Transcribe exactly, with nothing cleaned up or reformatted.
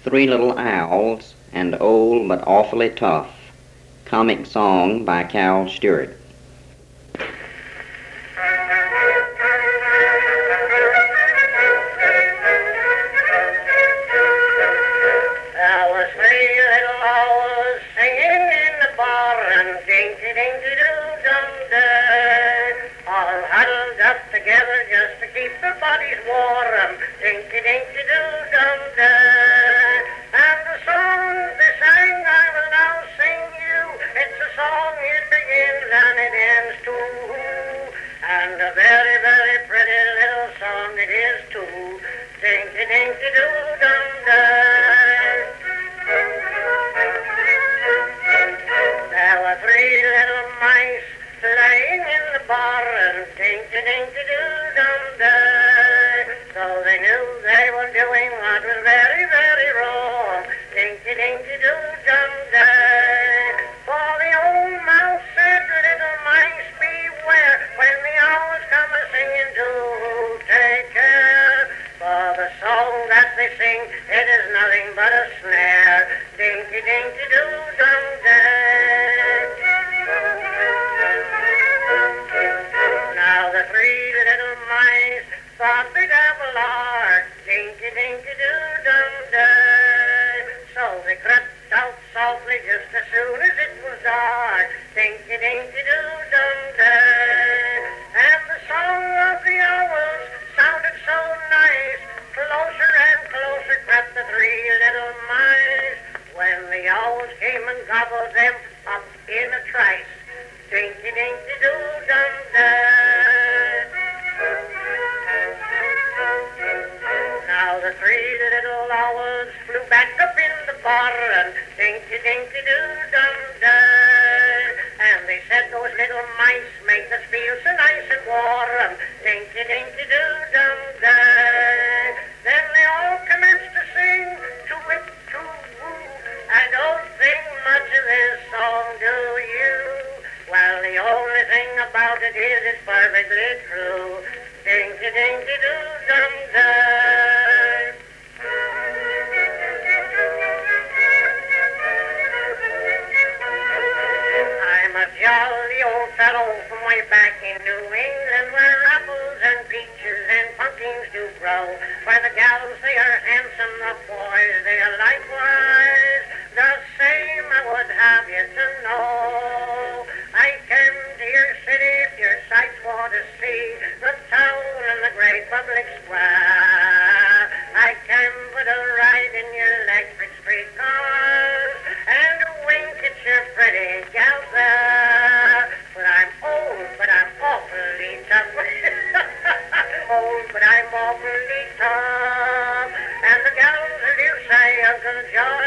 Three Little Owls and Old But Awfully Tough. Comic song by Carol Stewart. Together just to keep their bodies warm, dinky dinky doo dum da. And the song they sang I will now sing you. It's a song it begins and it ends too. And a very very pretty little song it is too. Dinky dinky doo dum da. There were three little mice playing in the barn, dinky dinky doo dum da. So they knew they were doing what was very, very wrong, dinky dinky doo dum da. For the old mouse said, little mice beware, when the owls come a singing, do take care. For the song that they sing, it is nothing but a snare, dinky dinky doo dum da. Now the three little mice thought they'd have a lark, dinky dinky doo dum da. So they crept out softly just as soon as it was dark, dinky dinky doo dum da. And the song of the owls sounded so nice, closer and closer crept the three little mice. When the owls came and gobbled them up in a trice, dinky dinky doo dum da. Now the three little owls flew back up in the barn, dinky dinky doo dum da. And they said, those little mice make us feel so nice and warm, dinky dinky doo dum da. Then they all commenced to sing, to whip, to woo. I don't think much of this song, do you? Well, the only thing about it is it's perfectly true. Dinky dinky doo dum da. I'm a jolly old fellow from way back in New England, where apples and peaches and pumpkins do grow. Where the gals, they are handsome, the boys, they are likewise the same. I would have you to know. I came to your city, if your sights want to see the town and the great public square. I came for to ride in your electric street cars and to wink at your pretty gals there. But I'm old, but I'm awfully tough. Old, but I'm awfully tough. And the gals, as you say, Uncle George,